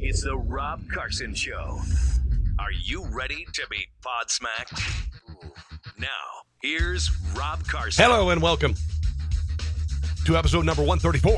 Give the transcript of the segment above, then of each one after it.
It's the Rob Carson Show. Are you ready to be pod smacked? Now, here's Rob Carson. Hello and welcome to episode number 134.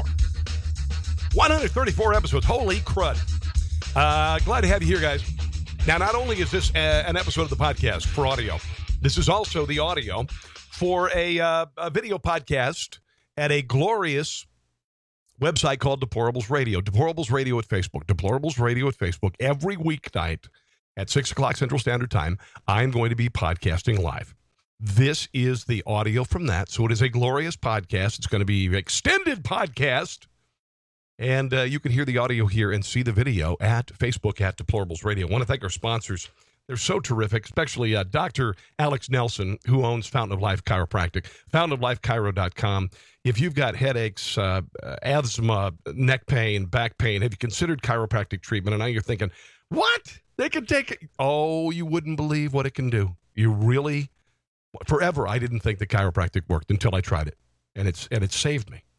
134 episodes. Holy crud. Glad to have you here, guys. Now, not only is this an episode of the podcast for audio, this is also the audio for a video podcast at a glorious website called Deplorables Radio. Deplorables Radio at Facebook. Deplorables Radio at Facebook. Every weeknight at 6 o'clock Central Standard Time, I'm going to be podcasting live. This is the audio from that. So it is a glorious podcast. It's going to be an extended podcast. And you can hear the audio here and see the video at Facebook at Deplorables Radio. I want to thank our sponsors. They're so terrific, especially Dr. Alex Nelson, who owns Fountain of Life Chiropractic, fountainoflifechiro.com. If you've got headaches, asthma, neck pain, back pain, have you considered chiropractic treatment? And now you're thinking, what? They can take it. Oh, you wouldn't believe what it can do. You really, forever, I didn't think the chiropractic worked until I tried it. And it saved me.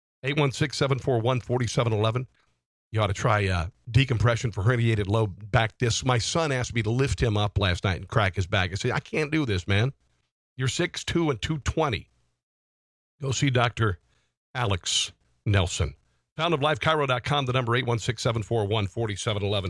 816-741-4711. You ought to try decompression for herniated low back discs. My son asked me to lift him up last night and crack his back. I said, I can't do this, man. You're 6'2" and 220. Go see Dr. Alex Nelson. Fountainoflifechiro.com, the number 816-741-4711.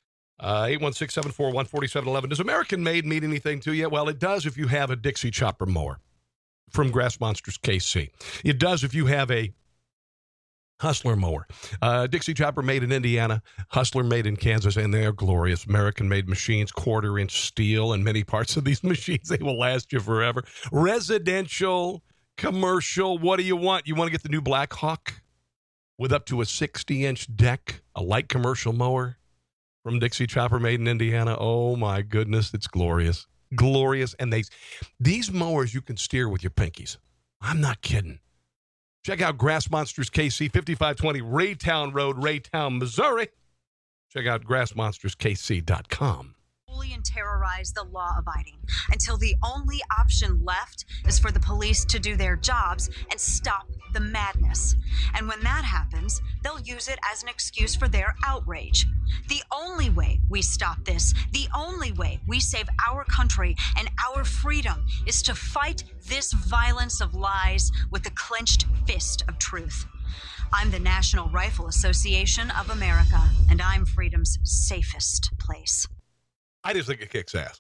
816-741-4711. Does American Made mean anything to you? Well, it does if you have a Dixie Chopper mower from Grass Monsters KC. It does if you have a Hustler mower. Dixie Chopper made in Indiana, Hustler made in Kansas, and they are glorious. American-made machines, quarter-inch steel, and many parts of these machines, they will last you forever. Residential, commercial, what do you want? You want to get the new Blackhawk with up to a 60-inch deck, a light commercial mower from Dixie Chopper made in Indiana. Oh, my goodness, it's glorious. Glorious. And these mowers you can steer with your pinkies. I'm not kidding. Check out Grass Monsters KC, 5520 Raytown Road, Raytown, Missouri. Check out grassmonsterskc.com. And terrorize the law-abiding until the only option left is for the police to do their jobs and stop the madness. And when that happens, they'll use it as an excuse for their outrage. The only way we stop this, the only way we save our country and our freedom is to fight this violence of lies with the clenched fist of truth. I'm the National Rifle Association of America, and I'm freedom's safest place. I just think it kicks ass.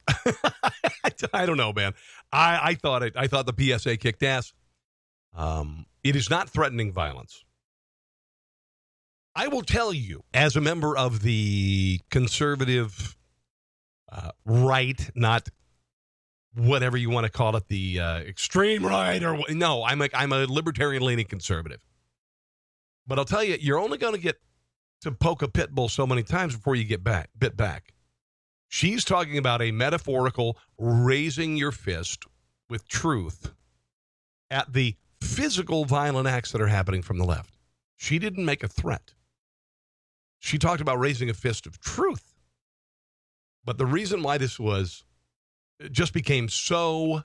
I don't know, man. I thought the PSA kicked ass. It is not threatening violence. I will tell you, as a member of the conservative right, not whatever you want to call it, the extreme right, or no, I'm a libertarian-leaning conservative. But I'll tell you, you're only going to get to poke a pit bull so many times before you get bit back. She's talking about a metaphorical raising your fist with truth at the physical violent acts that are happening from the left. She didn't make a threat. She talked about raising a fist of truth. But the reason why this just became so,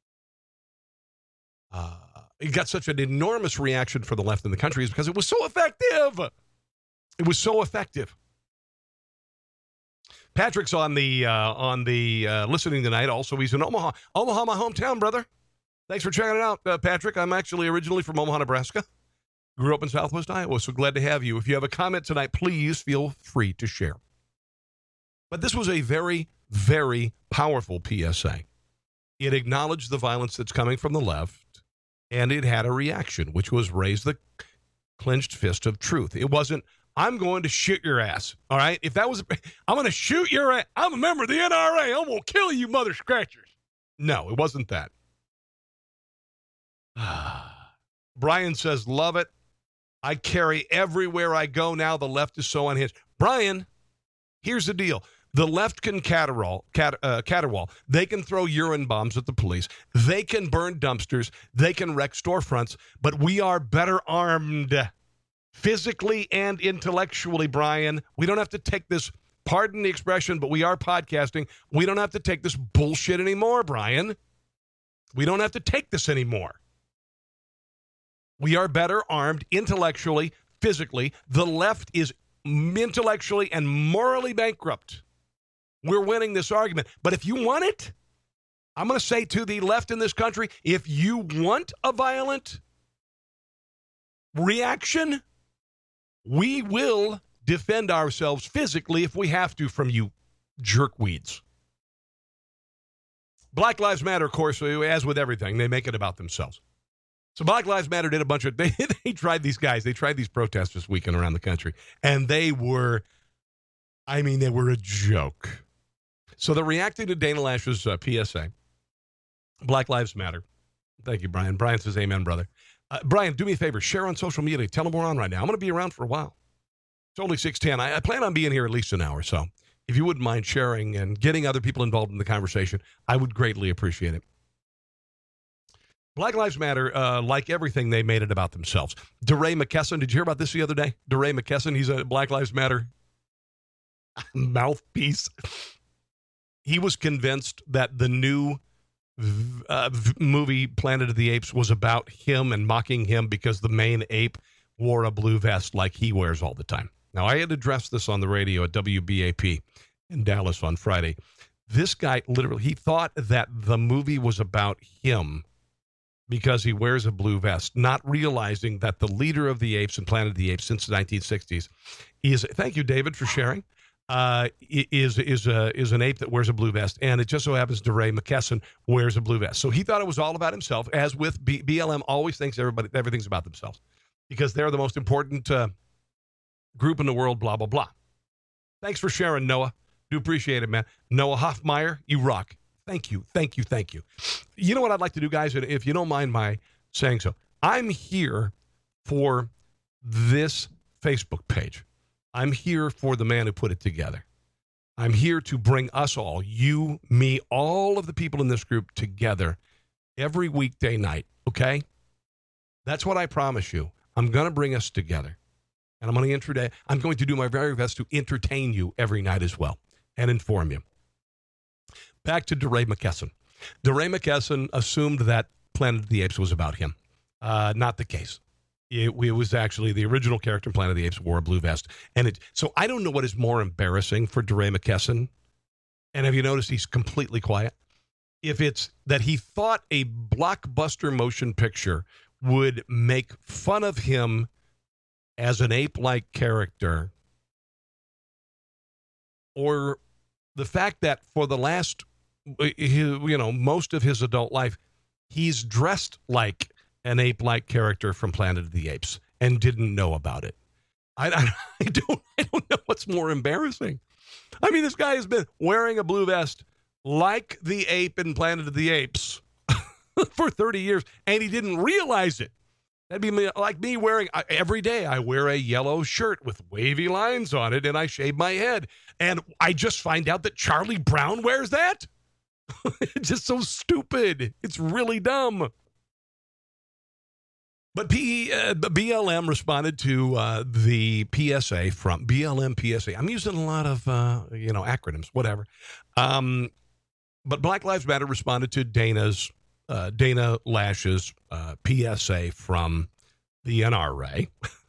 it got such an enormous reaction for the left in the country is because it was so effective. It was so effective. Patrick's on the listening tonight. Also, he's in Omaha. Omaha, my hometown, brother. Thanks for checking it out, Patrick. I'm actually originally from Omaha, Nebraska. Grew up in Southwest Iowa, so glad to have you. If you have a comment tonight, please feel free to share. But this was a very, very powerful PSA. It acknowledged the violence that's coming from the left, and it had a reaction, which was raise the clenched fist of truth. It wasn't, I'm going to shoot your ass, all right? If that was, I'm going to shoot your ass. I'm a member of the NRA. I'm going to kill you, mother scratchers. No, it wasn't that. Brian says, love it. I carry everywhere I go now. The left is so unhinged. Brian, here's the deal. The left can caterwaul. They can throw urine bombs at the police. They can burn dumpsters. They can wreck storefronts. But we are better armed physically and intellectually, Brian. We don't have to take this, pardon the expression, but we are podcasting. We don't have to take this bullshit anymore, Brian. We don't have to take this anymore. We are better armed intellectually, physically. The left is intellectually and morally bankrupt. We're winning this argument. But if you want it, I'm going to say to the left in this country, if you want a violent reaction, we will defend ourselves physically if we have to from you jerkweeds. Black Lives Matter, of course, as with everything, they make it about themselves. So Black Lives Matter did a bunch of, they tried these guys, they tried these protests this weekend around the country, and they were a joke. So they're reacting to Dana Loesch's PSA. Black Lives Matter. Thank you, Brian. Brian says, amen, brother. Brian, do me a favor. Share on social media. Tell them we're on right now. I'm going to be around for a while. It's only 6:10. I plan on being here at least an hour. So if you wouldn't mind sharing and getting other people involved in the conversation, I would greatly appreciate it. Black Lives Matter, like everything, they made it about themselves. DeRay McKesson, did you hear about this the other day? DeRay McKesson, he's a Black Lives Matter mouthpiece. He was convinced that the new movie Planet of the Apes was about him and mocking him because the main ape wore a blue vest like he wears all the time. Now, I had addressed this on the radio at WBAP in Dallas on Friday. This guy literally, he thought that the movie was about him because he wears a blue vest, not realizing that the leader of the apes in Planet of the Apes since the 1960s is, thank you, David, for sharing, is an ape that wears a blue vest, and it just so happens DeRay McKesson wears a blue vest. So he thought it was all about himself, as with BLM always thinks everything's about themselves because they're the most important group in the world, blah, blah, blah. Thanks for sharing, Noah. Do appreciate it, man. Noah Hoffmeyer, you rock. Thank you, thank you, thank you. You know what I'd like to do, guys, if you don't mind my saying so? I'm here for this Facebook page. I'm here for the man who put it together. I'm here to bring us all, you, me, all of the people in this group together every weekday night, okay? That's what I promise you. I'm going to bring us together. And I'm going to do my very best to entertain you every night as well and inform you. Back to DeRay McKesson. DeRay McKesson assumed that Planet of the Apes was about him. Not the case. It was actually the original character in Planet of the Apes wore a blue vest. So I don't know what is more embarrassing for DeRay McKesson. And have you noticed he's completely quiet? If it's that he thought a blockbuster motion picture would make fun of him as an ape-like character, or the fact that for the last, most of his adult life, he's dressed like an ape-like character from Planet of the Apes and didn't know about it. I don't know what's more embarrassing. I mean, this guy has been wearing a blue vest like the ape in Planet of the Apes for 30 years, and he didn't realize it. That'd be like me wearing, every day I wear a yellow shirt with wavy lines on it, and I shave my head. And I just find out that Charlie Brown wears that? It's just so stupid. It's really dumb. But BLM responded to the PSA from BLM PSA. I'm using a lot of, acronyms, whatever. But Black Lives Matter responded to Dana Loesch's PSA from the NRA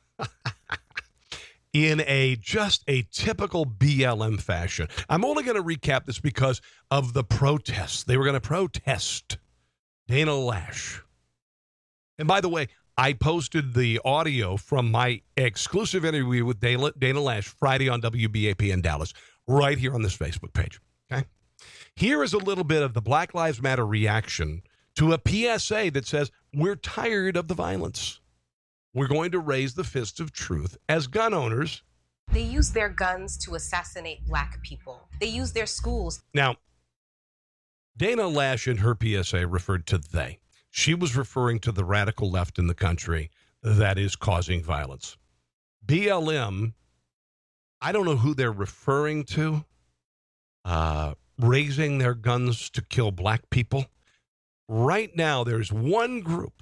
in just a typical BLM fashion. I'm only going to recap this because of the protests. They were going to protest Dana Loesch. And by the way, I posted the audio from my exclusive interview with Dana Loesch Friday on WBAP in Dallas, right here on this Facebook page. Okay, here is a little bit of the Black Lives Matter reaction to a PSA that says, we're tired of the violence. We're going to raise the fist of truth as gun owners. They use their guns to assassinate black people. They use their schools. Now, Dana Loesch in her PSA referred to they. She was referring to the radical left in the country that is causing violence. BLM, I don't know who they're referring to, raising their guns to kill black people. Right now, there's one group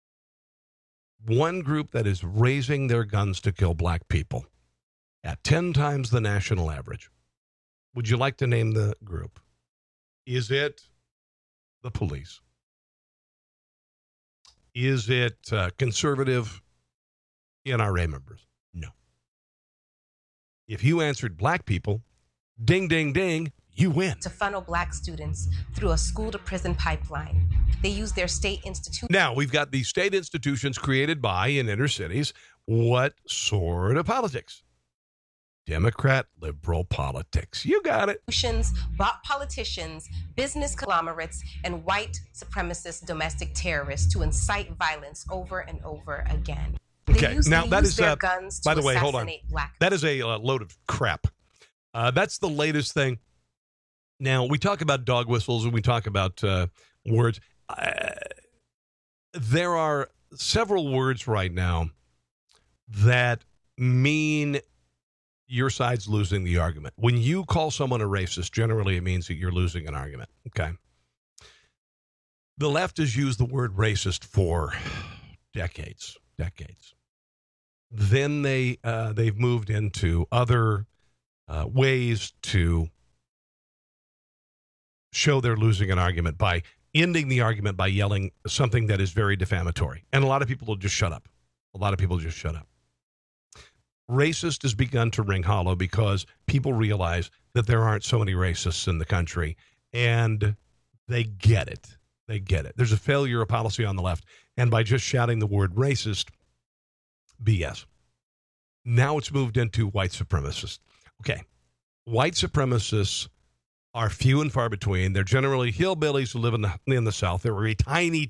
that is raising their guns to kill black people at 10 times the national average. Would you like to name the group? Is it the police? Is it conservative NRA members? No. If you answered black people, ding, ding, ding, you win. To funnel black students through a school-to-prison pipeline. They use their state institutions. Now, we've got these state institutions created by in inner cities. What sort of politics? Democrat liberal politics. You got it. Bought politicians, business conglomerates, and white supremacist domestic terrorists to incite violence over and over again. Okay, now that is, guns to by the way, hold on. Black that is a load of crap. That's the latest thing. Now, we talk about dog whistles and we talk about words. There are several words right now that mean your side's losing the argument. When you call someone a racist, generally it means that you're losing an argument, okay? The left has used the word racist for decades. Then they've moved into other ways to show they're losing an argument by ending the argument by yelling something that is very defamatory. And a lot of people will just shut up. Racist has begun to ring hollow because people realize that there aren't so many racists in the country, and they get it. There's a failure of policy on the left, and by just shouting the word racist, BS. Now it's moved into white supremacists. Okay, white supremacists are few and far between. They're generally hillbillies who live in the South. They're a tiny,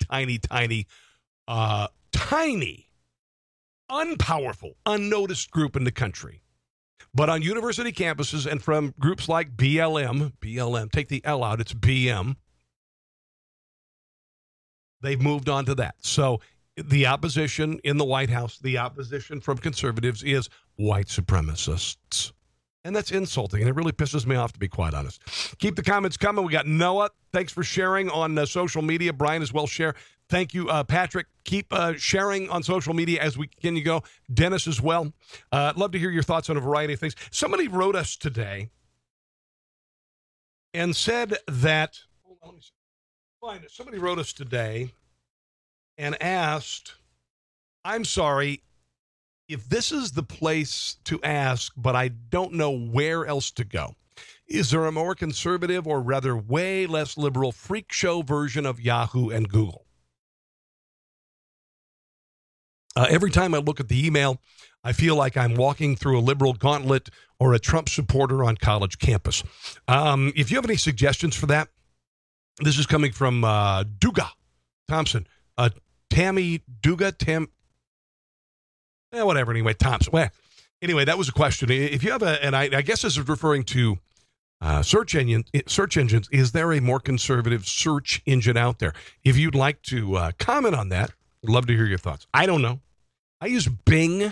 unpowerful, unnoticed group in the country. But on university campuses and from groups like BLM, take the L out, it's BM, they've moved on to that. So the opposition in the White House, the opposition from conservatives is white supremacists. And that's insulting, and it really pisses me off, to be quite honest. Keep the comments coming. We got Noah. Thanks for sharing on social media. Brian as well, share. Thank you, Patrick. Keep sharing on social media as we continue to go. Dennis as well. Love to hear your thoughts on a variety of things. Somebody wrote us today and said that, hold on, let me find it. Somebody wrote us today and asked, I'm sorry, if this is the place to ask, but I don't know where else to go. Is there a more conservative or rather way less liberal freak show version of Yahoo and Google? Every time I look at the email, I feel like I'm walking through a liberal gauntlet or a Trump supporter on college campus. If you have any suggestions for that, this is coming from Duga Thompson. Tammy Duga, whatever, anyway, Thompson. Well, anyway, that was a question. If you have and I guess this is referring to search engines, is there a more conservative search engine out there? If you'd like to comment on that, I'd love to hear your thoughts. I don't know. I use Bing.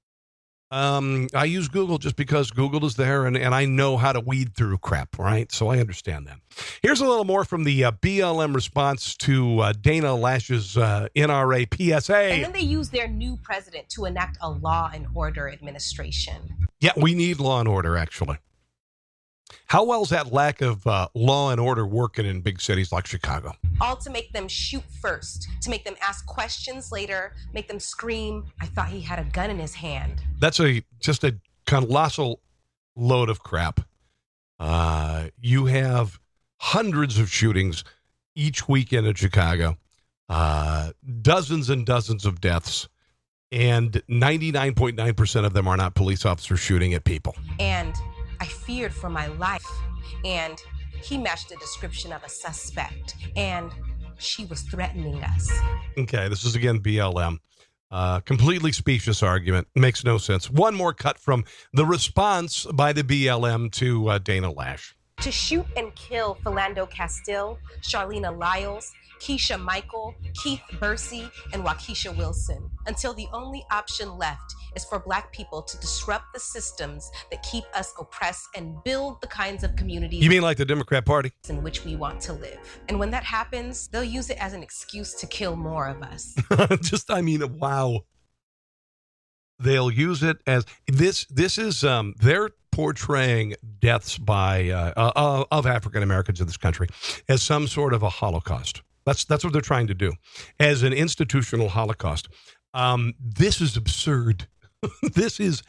I use Google just because Google is there, and I know how to weed through crap, right? So I understand that. Here's a little more from the BLM response to Dana Lash's NRA PSA. And then they use their new president to enact a law and order administration. Yeah, we need law and order, actually. How well is that lack of law and order working in big cities like Chicago? All to make them shoot first, to make them ask questions later, make them scream, I thought he had a gun in his hand. That's just a colossal load of crap. You have hundreds of shootings each weekend in Chicago, dozens and dozens of deaths, and 99.9% of them are not police officers shooting at people. And I feared for my life, and he matched the description of a suspect, and she was threatening us. Okay, this is again BLM. Completely specious argument. Makes no sense. One more cut from the response by the BLM to Dana Lash. To shoot and kill Philando Castile, Charlena Lyles, Keisha Michael, Keith Bursey, and Waukesha Wilson, until the only option left is for Black people to disrupt the systems that keep us oppressed and build the kinds of communities. You mean like the Democrat Party? In which we want to live. And when that happens, they'll use it as an excuse to kill more of us. Wow. They'll use it as this is they're portraying deaths by of African Americans in this country as some sort of a Holocaust. That's what they're trying to do, as an institutional Holocaust. This is absurd. This is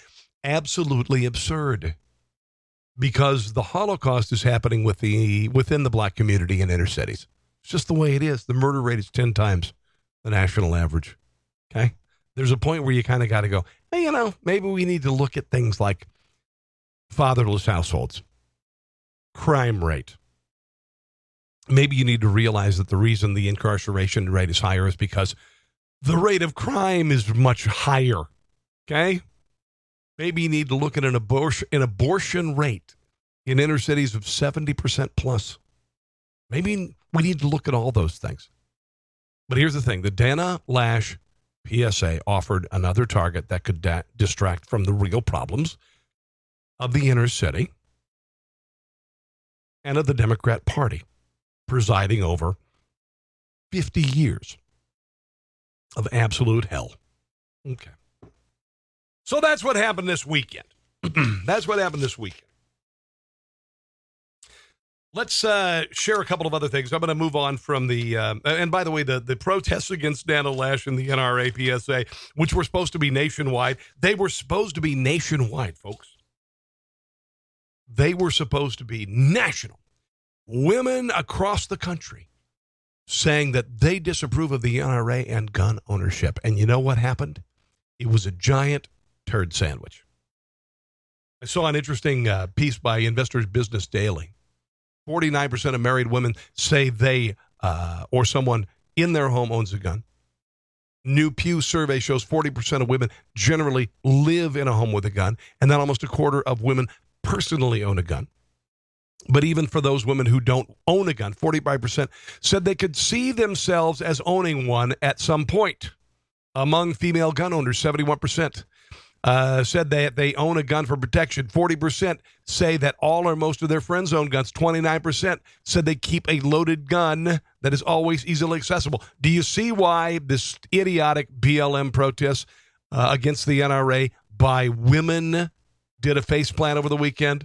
absolutely absurd because the Holocaust is happening within the black community in inner cities. It's just the way it is. The murder rate is 10 times the national average. Okay? There's a point where you kind of got to go, hey, maybe we need to look at things like fatherless households, crime rate. Maybe you need to realize that the reason the incarceration rate is higher is because the rate of crime is much higher. Okay? Maybe you need to look at an abortion rate in inner cities of 70% plus. Maybe we need to look at all those things. But here's the thing. The Dana Loesch PSA offered another target that could distract from the real problems of the inner city and of the Democrat Party presiding over 50 years of absolute hell. Okay. So that's what happened this weekend. That's what happened this weekend. Let's share a couple of other things. I'm going to move on from the, and by the way, the protests against Dana Loesch and the NRA PSA, which were supposed to be nationwide, they were supposed to be nationwide, folks. They were supposed to be national. Women across the country saying that they disapprove of the NRA and gun ownership. And you know what happened? It was a giant turd sandwich. I saw an interesting piece by Investors Business Daily. 49% of married women say they or someone in their home owns a gun. New Pew survey shows 40% of women generally live in a home with a gun, and then almost a quarter of women personally own a gun. But even for those women who don't own a gun, 45% said they could see themselves as owning one at some point. Among female gun owners, 71% said that they own a gun for protection. 40% say that all or most of their friends own guns. 29% said they keep a loaded gun that is always easily accessible. Do you see why this idiotic BLM protests against the NRA by women did a faceplant over the weekend?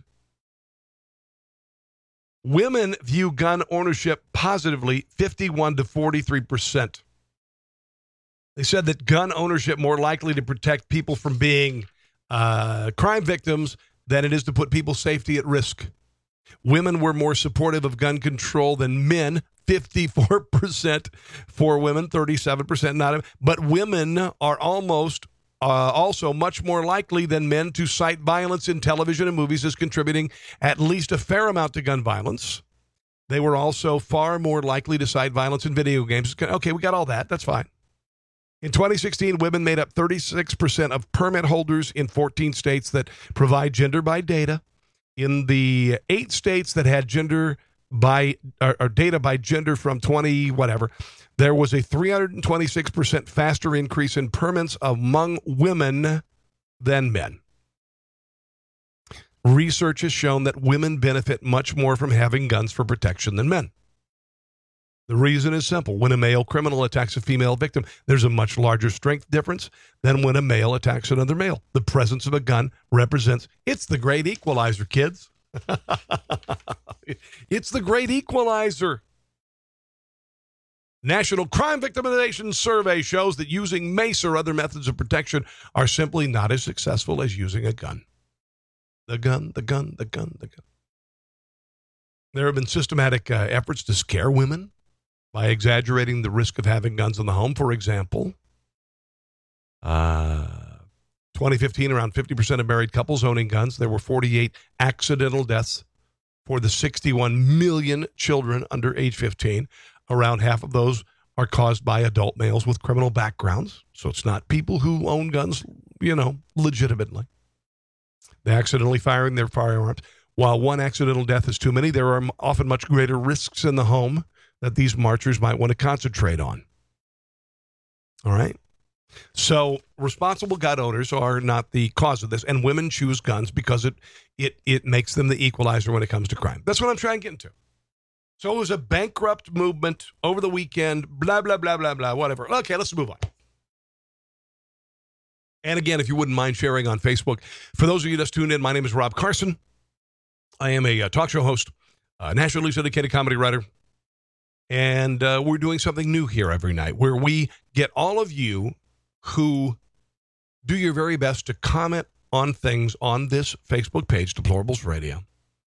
Women view gun ownership positively, 51 to 43%. They said that gun ownership more likely to protect people from being crime victims than it is to put people's safety at risk. Women were more supportive of gun control than men, 54% for women, 37% not. But women are also much more likely than men to cite violence in television and movies as contributing at least a fair amount to gun violence. They were also far more likely to cite violence in video games. Okay, we got all that. That's fine. In 2016, women made up 36% of permit holders in 14 states that provide gender by data. In the 8 states that had gender by or data by gender from 20 whatever, there was a 326% faster increase in permits among women than men. Research has shown that women benefit much more from having guns for protection than men. The reason is simple. When a male criminal attacks a female victim, there's a much larger strength difference than when a male attacks another male. The presence of a gun represents, it's the great equalizer, kids. It's the great equalizer. National Crime Victimization Survey shows that using mace or other methods of protection are simply not as successful as using a gun. The gun. There have been systematic efforts to scare women by exaggerating the risk of having guns in the home. For example, 2015, around 50% of married couples owning guns. There were 48 accidental deaths for the 61 million children under age 15. Around half of those are caused by adult males with criminal backgrounds. So it's not people who own guns, legitimately. They accidentally firing their firearms. While one accidental death is too many, there are often much greater risks in the home that these marchers might want to concentrate on. All right? So responsible gun owners are not the cause of this, and women choose guns because it makes them the equalizer when it comes to crime. That's what I'm trying to get into. So it was a bankrupt movement over the weekend, blah, blah, blah, blah, blah, whatever. Okay, let's move on. And again, if you wouldn't mind sharing on Facebook, for those of you just tuned in, my name is Rob Carson. I am a talk show host, a nationally syndicated comedy writer, and we're doing something new here every night where we get all of you who do your very best to comment on things on this Facebook page, Deplorables Radio,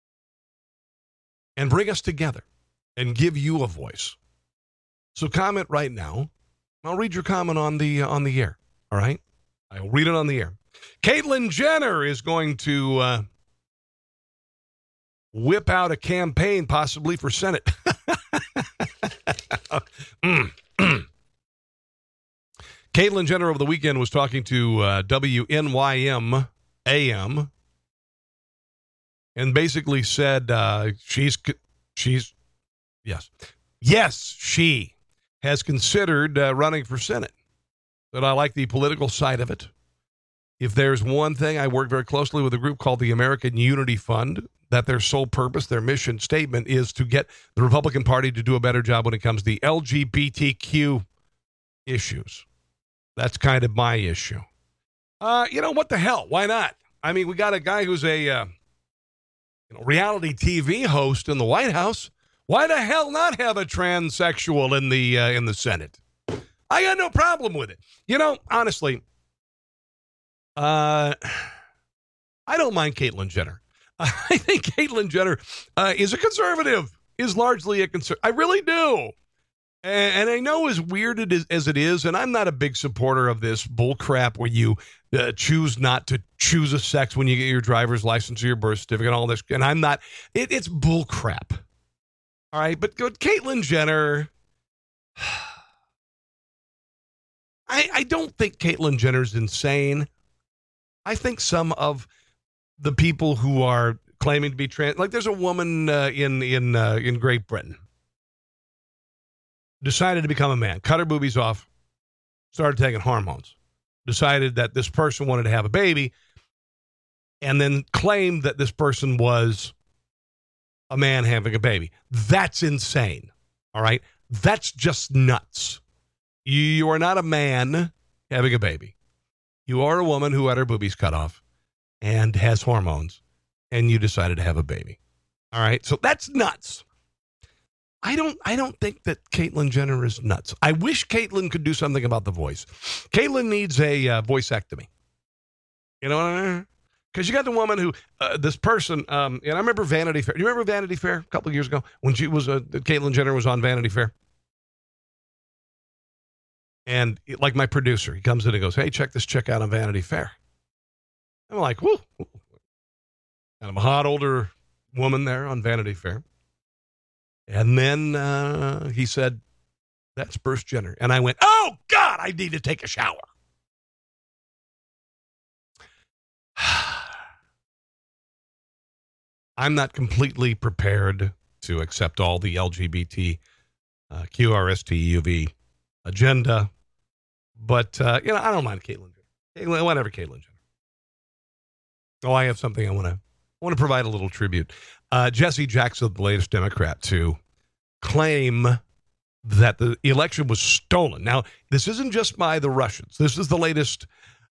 and bring us together and give you a voice. So comment right now. I'll read your comment on the air. All right? I'll read it on the air. Caitlyn Jenner is going to whip out a campaign possibly for Senate. Caitlyn Jenner over the weekend was talking to WNYM AM and basically said she has considered running for Senate. That I like the political side of it. If there's one thing, I work very closely with a group called the American Unity Fund, that their sole purpose, their mission statement is to get the Republican Party to do a better job when it comes to the LGBTQ issues. That's kind of my issue. What the hell? Why not? I mean, we got a guy who's a reality TV host in the White House. Why the hell not have a transsexual in the Senate? I got no problem with it. Honestly, I don't mind Caitlyn Jenner. I think Caitlyn Jenner is a conservative, is largely a conservative. I really do. And I know as weird as it is, and I'm not a big supporter of this bullcrap where you choose not to choose a sex when you get your driver's license or your birth certificate and all this. And I'm not. It's bullcrap. All right, but Caitlyn Jenner, I don't think Caitlyn Jenner's insane. I think some of the people who are claiming to be trans, like there's a woman in Great Britain, decided to become a man, cut her boobies off, started taking hormones, decided that this person wanted to have a baby, and then claimed that this person was a man having a baby. That's insane. All right? That's just nuts. You are not a man having a baby. You are a woman who had her boobies cut off and has hormones, and you decided to have a baby. All right? So that's nuts. I don't think that Caitlyn Jenner is nuts. I wish Caitlyn could do something about the voice. Caitlyn needs a voiceectomy. You know what I mean? Because you got the woman who, this person, and I remember Vanity Fair. You remember Vanity Fair a couple of years ago when she was, Caitlyn Jenner was on Vanity Fair? And like my producer, he comes in and goes, hey, check this chick out on Vanity Fair. I'm like, whoo. And I'm a hot older woman there on Vanity Fair. And then he said, that's Bruce Jenner. And I went, oh, God, I need to take a shower. I'm not completely prepared to accept all the LGBT, QRSTUV agenda. But, I don't mind Caitlyn Jenner. Whatever, Caitlyn Jenner. Oh, I have something I want to provide a little tribute. Jesse Jackson, the latest Democrat, to claim that the election was stolen. Now, this isn't just by the Russians. This is the latest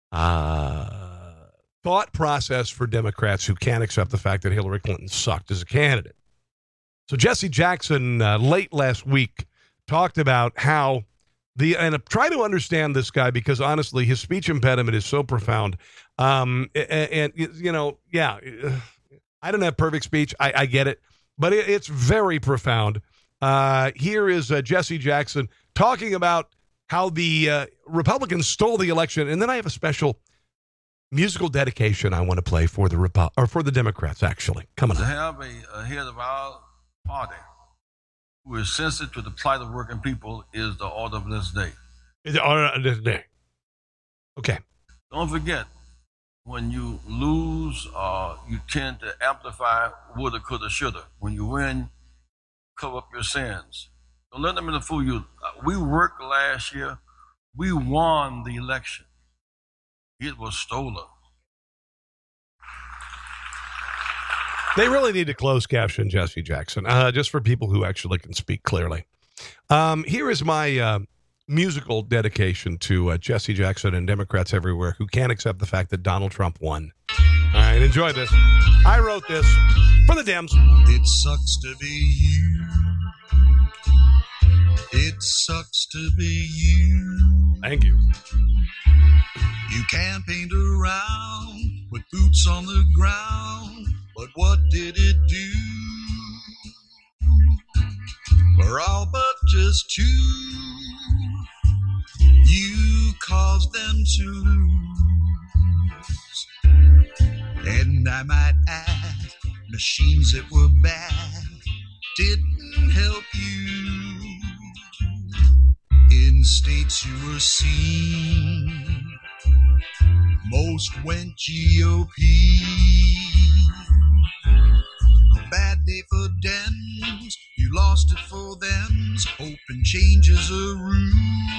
thought process for Democrats who can't accept the fact that Hillary Clinton sucked as a candidate. So Jesse Jackson, late last week, talked about how and try to understand this guy because, honestly, his speech impediment is so profound. I don't have perfect speech. I get it. But it's very profound. Here is Jesse Jackson talking about how the Republicans stole the election. And then I have a special musical dedication I want to play for the Democrats, actually. Coming up. To have a head of our party who is sensitive to the plight of working people is the order of this day. Is the order of this day. Okay. Don't forget, when you lose, you tend to amplify woulda, coulda, shoulda. When you win, cover up your sins. Don't let them fool you. We worked last year. We won the election. It was stolen. They really need to close caption Jesse Jackson, just for people who actually can speak clearly. Here is my musical dedication to Jesse Jackson and Democrats everywhere who can't accept the fact that Donald Trump won. All right, enjoy this. I wrote this for the Dems. It sucks to be you. It sucks to be you. Thank you. You campaigned around with boots on the ground. But what did it do? For all but just two, you caused them to lose. And I might add, machines that were bad didn't help you. In states you were seen, most went GOP. A bad day for Dems, you lost it for thems, hoping changes are rules.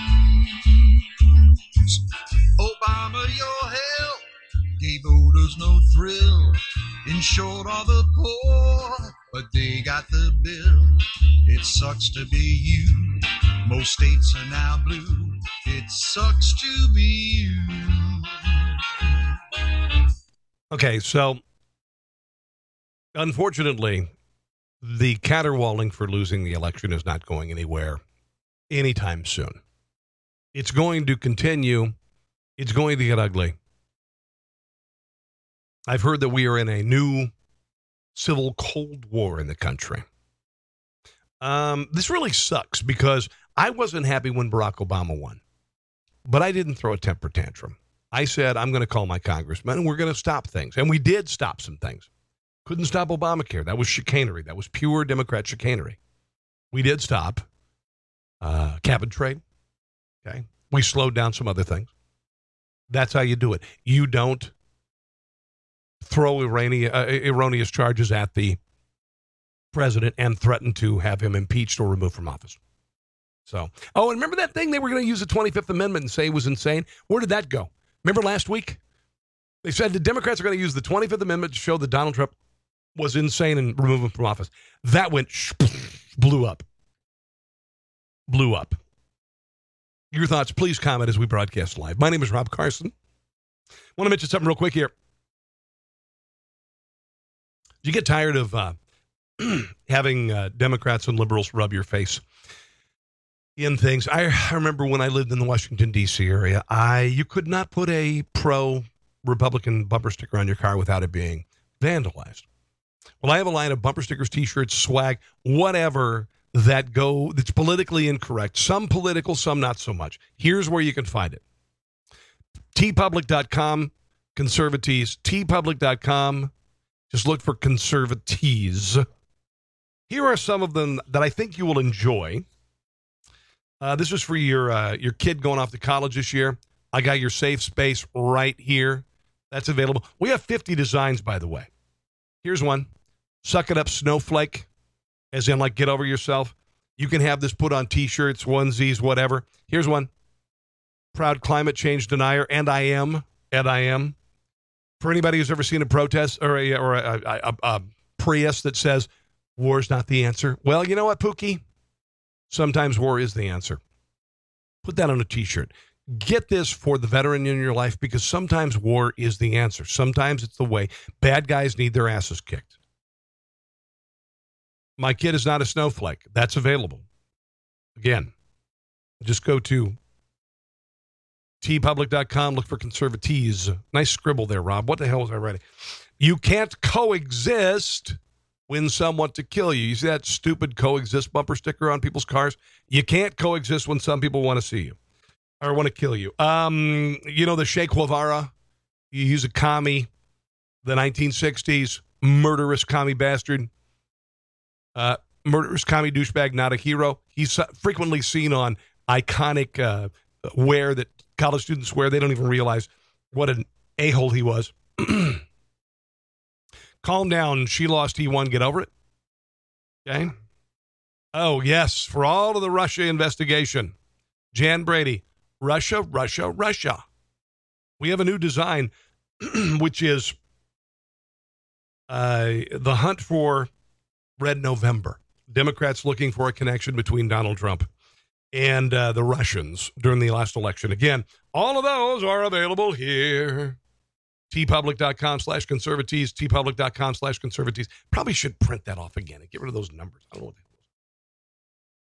Obama, your help gave voters no thrill. Insured all the poor, but they got the bill. It sucks to be you. Most states are now blue. It sucks to be you. Okay, so unfortunately, the caterwauling for losing the election is not going anywhere anytime soon. It's going to continue. It's going to get ugly. I've heard that we are in a new civil Cold War in the country. This really sucks because I wasn't happy when Barack Obama won, but I didn't throw a temper tantrum. I said, I'm going to call my congressman and we're going to stop things. And we did stop some things. Couldn't stop Obamacare. That was chicanery. That was pure Democrat chicanery. We did stop cap and trade. Okay. We slowed down some other things. That's how you do it. You don't throw erroneous charges at the president and threaten to have him impeached or removed from office. So, and remember that thing they were going to use the 25th Amendment and say was insane? Where did that go? Remember last week? They said the Democrats are going to use the 25th Amendment to show that Donald Trump was insane and remove him from office. That went blew up. Blew up. Your thoughts, please comment as we broadcast live. My name is Rob Carson. I want to mention something real quick here. Do you get tired of having Democrats and liberals rub your face in things? I remember when I lived in the Washington, D.C. area, you could not put a pro-Republican bumper sticker on your car without it being vandalized. Well, I have a line of bumper stickers, T-shirts, swag, whatever that's politically incorrect. Some political, some not so much. Here's where you can find it. tpublic.com, conservatees, tpublic.com. Just look for conservatees. Here are some of them that I think you will enjoy. This is for your kid going off to college this year. I got your safe space right here. That's available. We have 50 designs, by the way. Here's one. Suck it up, snowflake. As in, like, get over yourself. You can have this put on T-shirts, onesies, whatever. Here's one. Proud climate change denier, and I am. For anybody who's ever seen a protest or a Prius that says, war's not the answer. Well, you know what, Pookie? Sometimes war is the answer. Put that on a T-shirt. Get this for the veteran in your life because sometimes war is the answer. Sometimes it's the way. Bad guys need their asses kicked. My kid is not a snowflake. That's available. Again, just go to tpublic.com, look for conservatees. Nice scribble there, Rob. What the hell was I writing? You can't coexist when some want to kill you. You see that stupid coexist bumper sticker on people's cars? You can't coexist when some people want to see you or want to kill you. You know the Che Guevara? He's a commie, the 1960s, murderous commie bastard. Murderous commie douchebag, not a hero. He's frequently seen on iconic wear that college students wear. They don't even realize what an a-hole he was. Calm down. She lost, he won. Get over it. Okay? Oh, yes. For all of the Russia investigation. Jan Brady. Russia. We have a new design, which is the hunt for Red November. Democrats looking for a connection between Donald Trump and the Russians during the last election. Again, all of those are available here. tpublic.com/conservatees, tpublic.com/conservatees. Probably should print that off again and get rid of those numbers. I don't know what that was.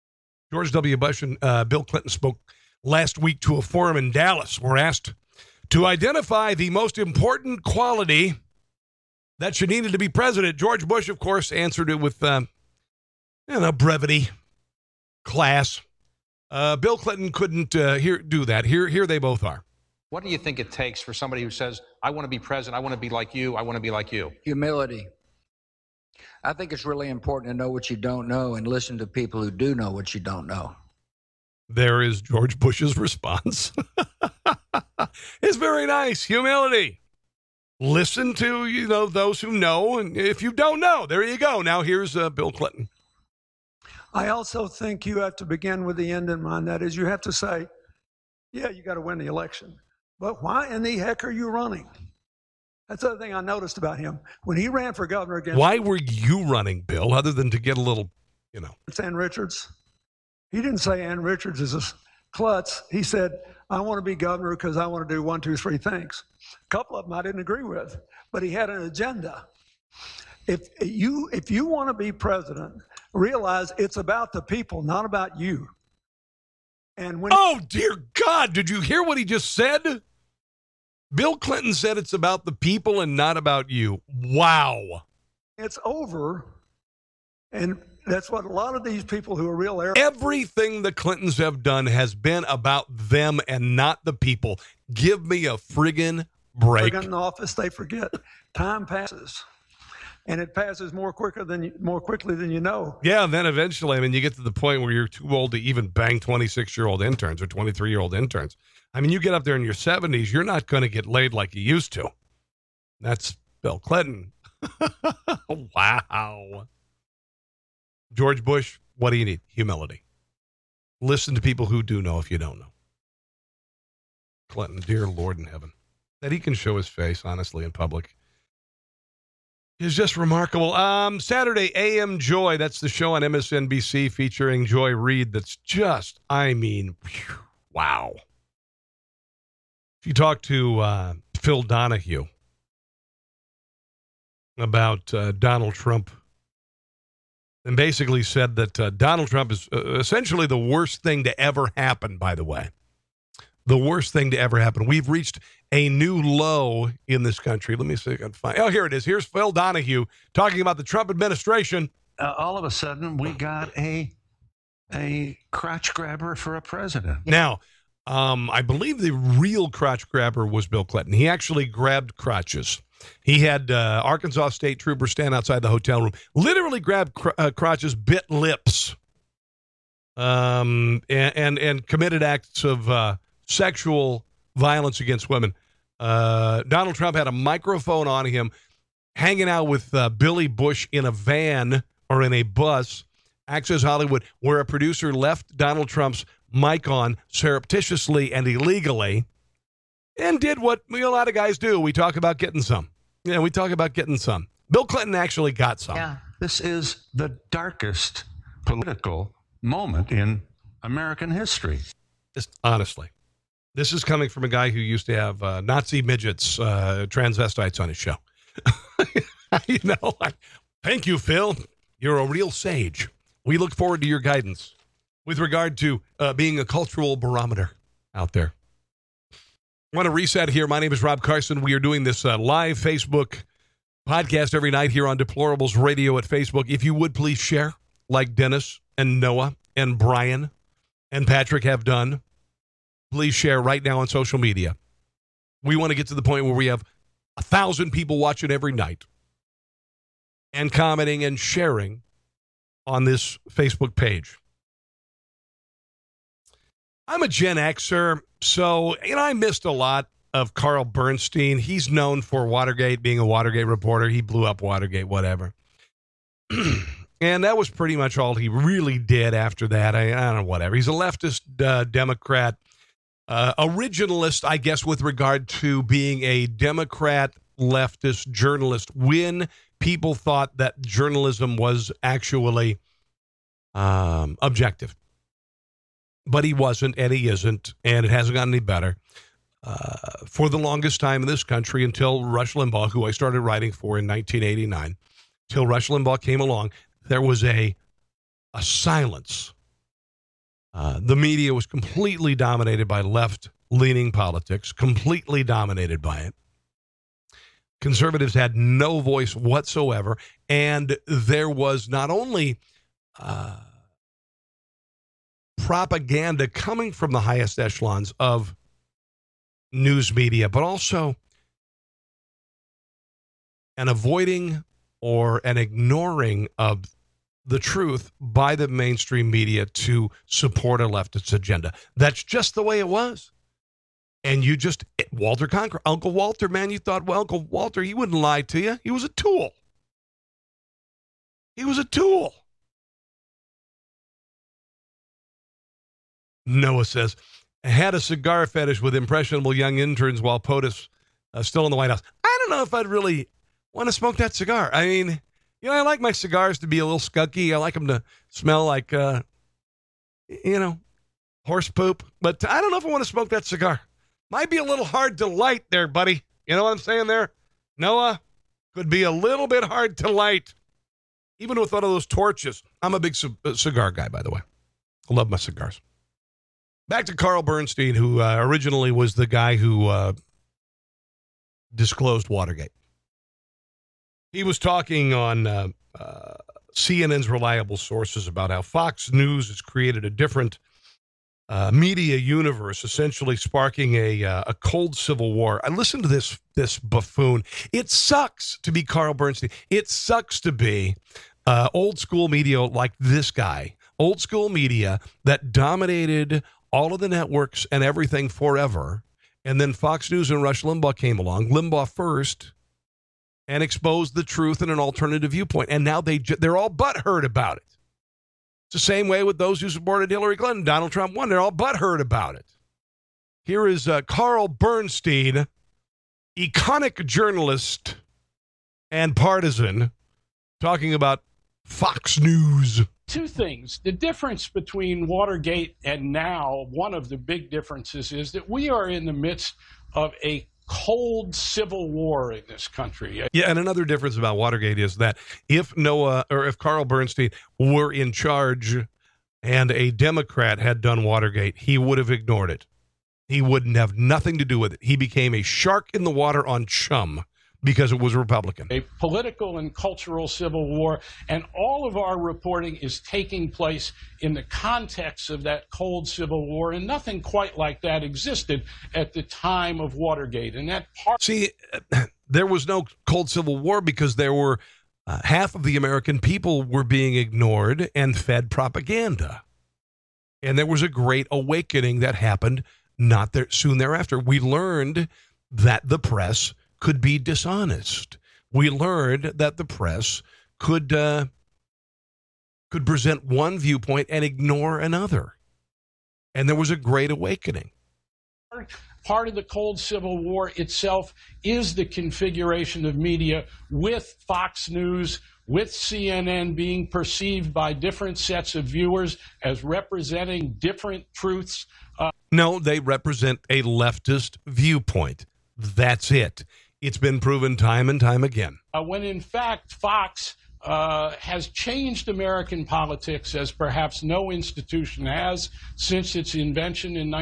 George W. Bush and Bill Clinton spoke last week to a forum in Dallas. Were asked To identify the most important quality that she needed to be president, George Bush, of course, answered it with, brevity, class. Bill Clinton couldn't do that. Here they both are. What do you think it takes for somebody who says, I want to be president, I want to be like you, I want to be like you? Humility. I think it's really important to know what you don't know and listen to people who do know what you don't know. There is George Bush's response. It's very nice. Humility. Listen to, those who know. And if you don't know, there you go. Now here's Bill Clinton. I also think you have to begin with the end in mind. That is, you have to say, yeah, you got to win the election. But why in the heck are you running? That's the other thing I noticed about him. When he ran for governor against... Why were you running, Bill, other than to get a little, It's Ann Richards. He didn't say Ann Richards is a klutz. He said, I want to be governor because I want to do 1, 2, 3 things. A couple of them I didn't agree with, but he had an agenda. If you want to be president, realize it's about the people, not about you. And when oh, dear God, did you hear what he just said? Bill Clinton said it's about the people and not about you. Wow. It's over. And that's what a lot of these people who are real everything the Clintons have done has been about them and not the people. Give me a friggin' break. In the office, they forget. Time passes. And it passes more quickly than you know. Yeah, and then eventually, you get to the point where you're too old to even bang 26-year-old interns or 23-year-old interns. You get up there in your 70s, you're not going to get laid like you used to. That's Bill Clinton. Wow. George Bush, what do you need? Humility. Listen to people who do know if you don't know. Clinton, dear Lord in heaven, that he can show his face, honestly, in public is just remarkable. Saturday, AM Joy, that's the show on MSNBC featuring Joy Reid that's just, wow. She talked to Phil Donahue about Donald Trump and basically said that Donald Trump is essentially the worst thing to ever happen, by the way. The worst thing to ever happen. We've reached a new low in this country. Let me see if I can find. Oh, here it is. Here's Phil Donahue talking about the Trump administration. All of a sudden, we got a crotch grabber for a president. Now, I believe the real crotch grabber was Bill Clinton. He actually grabbed crotches. He had Arkansas State troopers stand outside the hotel room, literally grabbed crotches, bit lips, and committed acts of sexual violence against women. Donald Trump had a microphone on him, hanging out with Billy Bush in a van or in a bus, Access Hollywood, where a producer left Donald Trump's mic on surreptitiously and illegally and did what a lot of guys do. We talk about getting some. Yeah, we talk about getting some. Bill Clinton actually got some. Yeah. This is the darkest political moment in American history. Just honestly. This is coming from a guy who used to have Nazi midgets, transvestites on his show. Thank you, Phil. You're a real sage. We look forward to your guidance with regard to being a cultural barometer out there. I want to reset here. My name is Rob Carson. We are doing this live Facebook podcast every night here on Deplorables Radio at Facebook. If you would please share, like Dennis and Noah and Brian and Patrick have done. Please share right now on social media. We want to get to the point where we have 1,000 people watching every night and commenting and sharing on this Facebook page. I'm a Gen Xer, so I missed a lot of Carl Bernstein. He's known for Watergate, being a Watergate reporter. He blew up Watergate, whatever. And that was pretty much all he really did after that. I don't know, whatever. He's a leftist Democrat. Originalist, I guess, with regard to being a Democrat leftist journalist when people thought that journalism was actually objective. But he wasn't, and he isn't, and it hasn't gotten any better. For the longest time in this country, until Rush Limbaugh, who I started writing for in 1989, till Rush Limbaugh came along, there was a silence. The media was completely dominated by left left-leaning politics, completely dominated by it. Conservatives had no voice whatsoever, and there was not only propaganda coming from the highest echelons of news media, but also an avoiding or an ignoring of the truth by the mainstream media to support a leftist agenda. That's just the way it was. And you just, Walter Cronkite, Uncle Walter, man, you thought, well, Uncle Walter, he wouldn't lie to you. He was a tool. He was a tool. Noah says, had a cigar fetish with impressionable young interns while POTUS still in the White House. I don't know if I'd really want to smoke that cigar. I mean, you know, I like my cigars to be a little skunky. I like them to smell like, horse poop. But I don't know if I want to smoke that cigar. Might be a little hard to light there, buddy. You know what I'm saying there? Noah, could be a little bit hard to light. Even with one of those torches. I'm a big cigar guy, by the way. I love my cigars. Back to Carl Bernstein, who originally was the guy who disclosed Watergate. He was talking on CNN's reliable sources about how Fox News has created a different media universe, essentially sparking a cold civil war. I listened to this buffoon. It sucks to be Carl Bernstein. It sucks to be old school media like this guy. Old school media that dominated all of the networks and everything forever. And then Fox News and Rush Limbaugh came along. Limbaugh first. And exposed the truth in an alternative viewpoint. And now they're all butthurt about it. It's the same way with those who supported Hillary Clinton. Donald Trump won. They're all butthurt about it. Here is Carl Bernstein, iconic journalist and partisan, talking about Fox News. Two things. The difference between Watergate and now, one of the big differences is that we are in the midst of a cold civil war in this country. Yeah, and another difference about Watergate is that if Carl Bernstein were in charge and a Democrat had done Watergate, he would have ignored it. He wouldn't have nothing to do with it. He became a shark in the water on chum because it was Republican. A political and cultural civil war, and all of our reporting is taking place in the context of that cold civil war, and nothing quite like that existed at the time of Watergate. And that See, there was no cold civil war because there were half of the American people were being ignored and fed propaganda. And there was a great awakening that happened soon thereafter. We learned that the press could be dishonest. We learned that the press could present one viewpoint and ignore another. And there was a great awakening. Part of the cold civil war itself is the configuration of media with Fox News, with CNN being perceived by different sets of viewers as representing different truths. No, they represent a leftist viewpoint. That's it. It's been proven time and time again. When in fact, Fox has changed American politics as perhaps no institution has since its invention in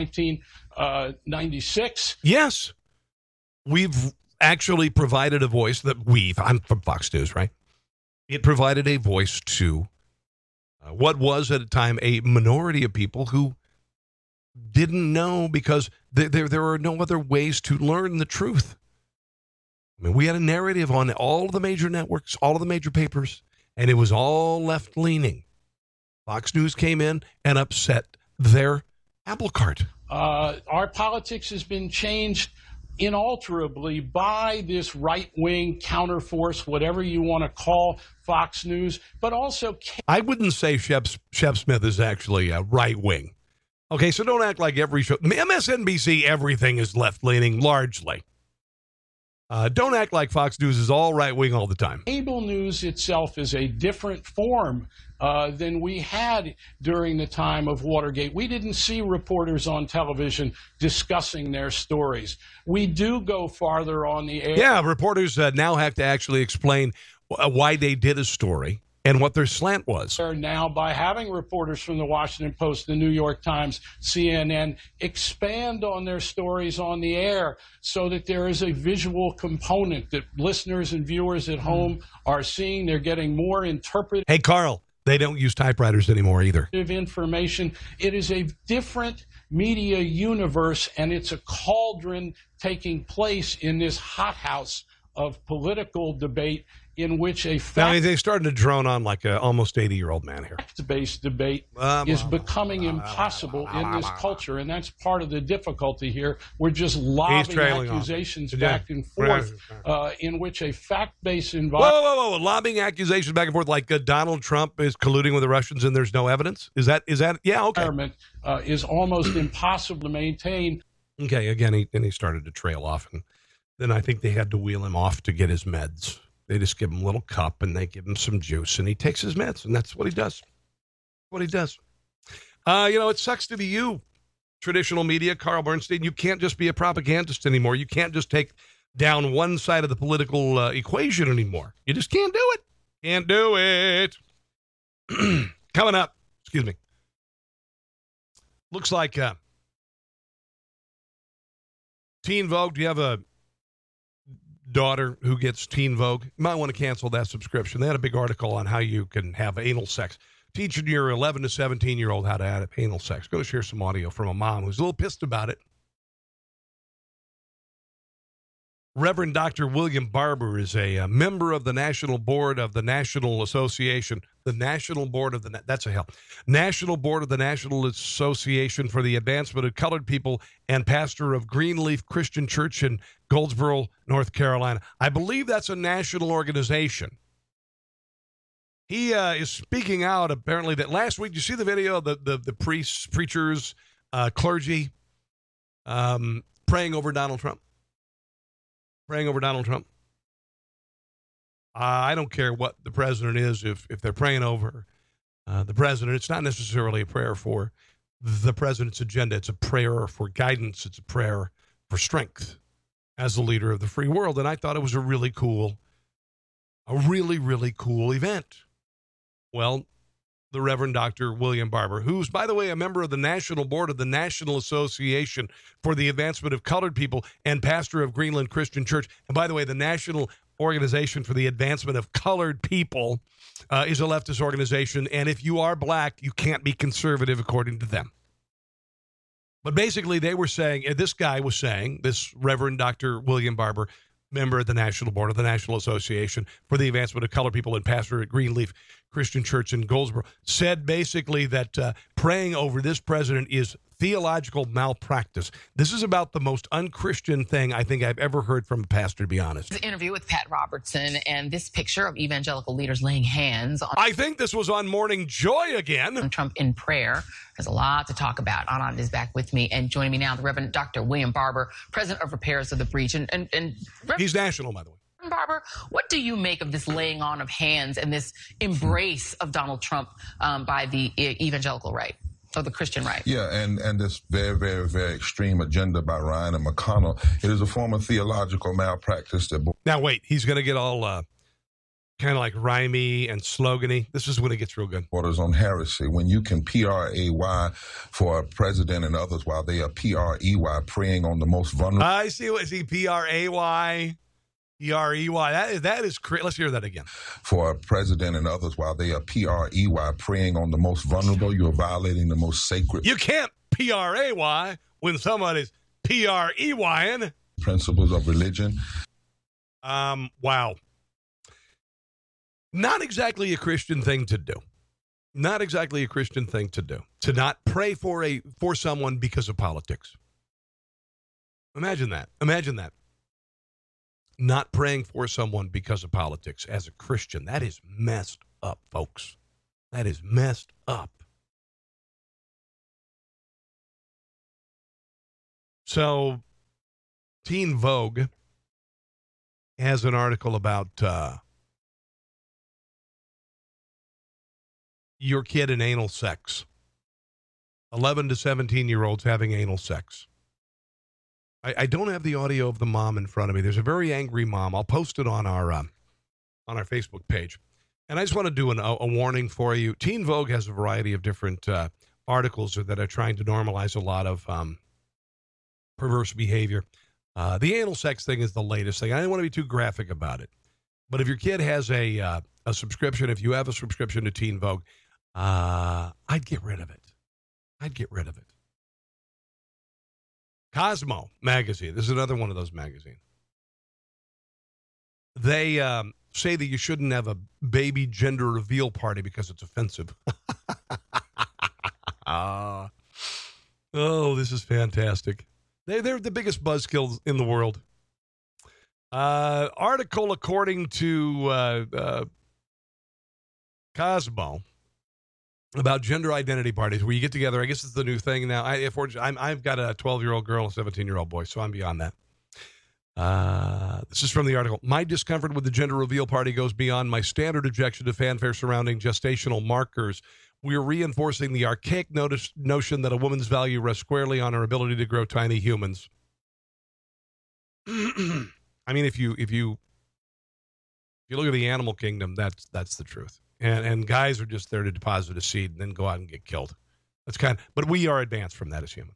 1996. Yes. We've actually provided a voice I'm from Fox News, right? It provided a voice to what was at a time a minority of people who didn't know because there are no other ways to learn the truth. I mean, we had a narrative on all of the major networks, all of the major papers, and it was all left-leaning. Fox News came in and upset their apple cart. Our politics has been changed inalterably by this right-wing counterforce, whatever you want to call Fox News, but also... I wouldn't say Shep Smith is actually right-wing. Okay, so don't act like every show... MSNBC, everything is left-leaning, largely. Don't act like Fox News is all right-wing all the time. Cable news itself is a different form than we had during the time of Watergate. We didn't see reporters on television discussing their stories. We do go farther on the air. Yeah, reporters now have to actually explain why they did a story and what their slant was. Now, by having reporters from the Washington Post, the New York Times, CNN expand on their stories on the air so that there is a visual component that listeners and viewers at home are seeing. They're getting more interpretive. Hey, Carl, they don't use typewriters anymore either. Information. It is a different media universe, and it's a cauldron taking place in this hothouse of political debate in which a they started to drone on like an almost 80-year-old man here. Fact-based debate is becoming impossible in this culture, and that's part of the difficulty here. We're just lobbing accusations back and forth in which a fact-based environment... Whoa. Lobbing accusations back and forth like Donald Trump is colluding with the Russians and there's no evidence? Is that yeah, okay. Is almost impossible to maintain. Okay, again, he started to trail off, and then I think they had to wheel him off to get his meds. They just give him a little cup and they give him some juice and he takes his meds, and that's what he does. It sucks to be you, traditional media, Carl Bernstein. You can't just be a propagandist anymore. You can't just take down one side of the political equation anymore. You just can't do it. Can't do it. Coming up, excuse me. Looks like Teen Vogue. Do you have a daughter who gets Teen Vogue? You might want to cancel that subscription. They had a big article on how you can have anal sex, teaching your 11 to 17-year-old how to have anal sex. Go share some audio from a mom who's a little pissed about it. Reverend Dr. William Barber is a member of the National Board of the National Association. The National Board of the National Board of the National Association for the Advancement of Colored People, and pastor of Greenleaf Christian Church in Goldsboro, North Carolina. I believe that's a national organization. He is speaking out apparently that last week. Did you see the video of the priests, preachers, clergy praying over Donald Trump? Praying over Donald Trump. I don't care what the president is. If they're praying over the president, it's not necessarily a prayer for the president's agenda. It's a prayer for guidance. It's a prayer for strength as the leader of the free world. And I thought it was a really cool event. Well, the Reverend Dr. William Barber, who's, by the way, a member of the National Board of the National Association for the Advancement of Colored People and pastor of Greenland Christian Church. And by the way, the National Organization for the Advancement of Colored People is a leftist organization. And if you are black, you can't be conservative according to them. But basically, they were saying, this guy was saying, this Reverend Dr. William Barber, member of the National Board of the National Association for the Advancement of Colored People and pastor at Greenleaf Christian Church in Goldsboro, said basically that praying over this president is theological malpractice. This is about the most unchristian thing I think I've ever heard from a pastor, to be honest. The interview with Pat Robertson and this picture of evangelical leaders laying hands on... I think this was on Morning Joy again. Trump in prayer. There's a lot to talk about. Anand is back with me, and joining me now, the Reverend Dr. William Barber, president of Repairers of the Breach. And he's national, by the way. Barber, what do you make of this laying on of hands and this embrace of Donald Trump by the evangelical right? Or the Christian right. Yeah, and this very, very, very extreme agenda by Ryan and McConnell, it is a form of theological malpractice. Now, wait, he's going to get all kind of like rhymey and slogany. This is when it gets real good. Borders on heresy. When you can PRAY for a president and others while they are PREY, preying on the most vulnerable. I see what PRAY. PREY. That is crazy. Let's hear that again. For a president and others while they are PREY, preying on the most vulnerable, you are violating the most sacred. You can't PRAY when somebody's PREYing. Principles of religion. Wow. Not exactly a Christian thing to do. Not exactly a Christian thing to do. To not pray for someone because of politics. Imagine that. Imagine that. Not praying for someone because of politics as a Christian. That is messed up, folks. That is messed up. So, Teen Vogue has an article about your kid and anal sex. 11 to 17-year-olds having anal sex. I don't have the audio of the mom in front of me. There's a very angry mom. I'll post it on our Facebook page. And I just want to do a warning for you. Teen Vogue has a variety of different articles that are trying to normalize a lot of perverse behavior. The anal sex thing is the latest thing. I don't want to be too graphic about it. But if your kid has a subscription, if you have a subscription to Teen Vogue, I'd get rid of it. Cosmo magazine. This is another one of those magazines. They say that you shouldn't have a baby gender reveal party because it's offensive. Oh, this is fantastic. They're the biggest buzzkills in the world. Article according to Cosmo about gender identity parties where you get together. I guess it's the new thing now. I've got a 12-year-old girl and a 17-year-old boy, so I'm beyond that. This is from the article. My discomfort with the gender reveal party goes beyond my standard objection to fanfare surrounding gestational markers. We are reinforcing the archaic notion that a woman's value rests squarely on her ability to grow tiny humans. I mean, if you look at the animal kingdom, that's the truth. And guys are just there to deposit a seed and then go out and get killed. But we are advanced from that as humans.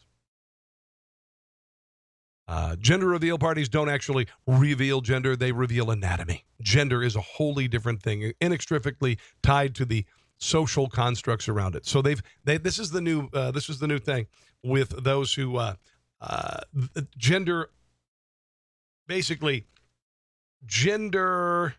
Gender reveal parties don't actually reveal gender; they reveal anatomy. Gender is a wholly different thing, inextricably tied to the social constructs around it. So this is the new thing with those who gender. Basically, gender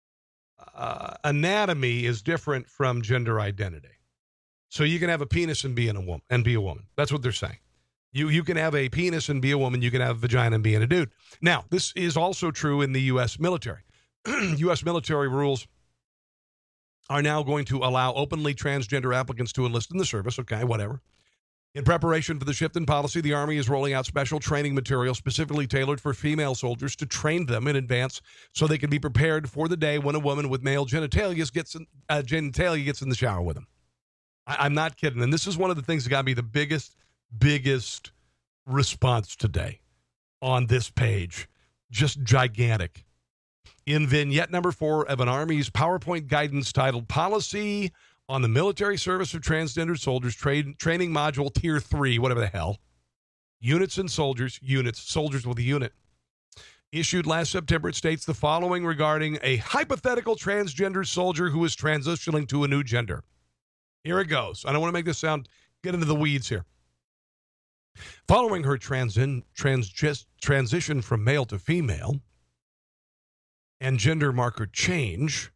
anatomy is different from gender identity. So you can have a penis and be a woman. That's what they're saying. You can have a penis and be a woman. You can have a vagina and be a dude. Now, this is also true in the U.S. military. U.S. military rules are now going to allow openly transgender applicants to enlist in the service. Okay, whatever. In preparation for the shift in policy, the Army is rolling out special training material specifically tailored for female soldiers to train them in advance so they can be prepared for the day when a woman with male genitalia gets in the shower with them. I'm not kidding. And this is one of the things that got me the biggest response today on this page. Just gigantic. In vignette number 4 of an Army's PowerPoint guidance titled Policy on the Military Service of Transgender Soldiers Training Module Tier 3, whatever the hell. Units and soldiers with a unit. Issued last September, it states the following regarding a hypothetical transgender soldier who is transitioning to a new gender. Here it goes. I don't want to make this get into the weeds here. Following her transition from male to female and gender marker change,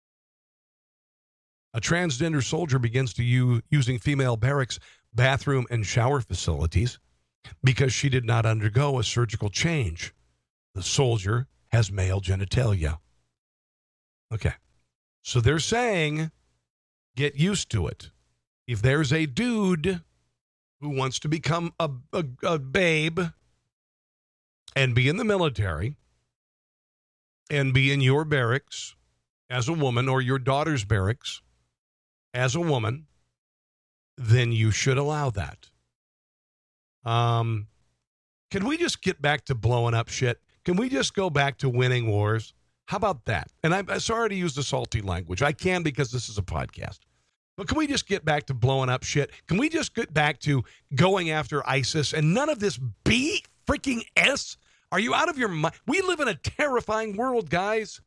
a transgender soldier begins to using female barracks, bathroom, and shower facilities because she did not undergo a surgical change. The soldier has male genitalia. Okay. So they're saying, get used to it. If there's a dude who wants to become a babe and be in the military and be in your barracks as a woman or your daughter's barracks as a woman, then you should allow that. Can we just get back to blowing up shit? Can we just go back to winning wars? How about that? And I'm sorry to use the salty language. I can because this is a podcast. But can we just get back to blowing up shit? Can we just get back to going after ISIS and none of this B-freaking-S? Are you out of your mind? We live in a terrifying world, guys.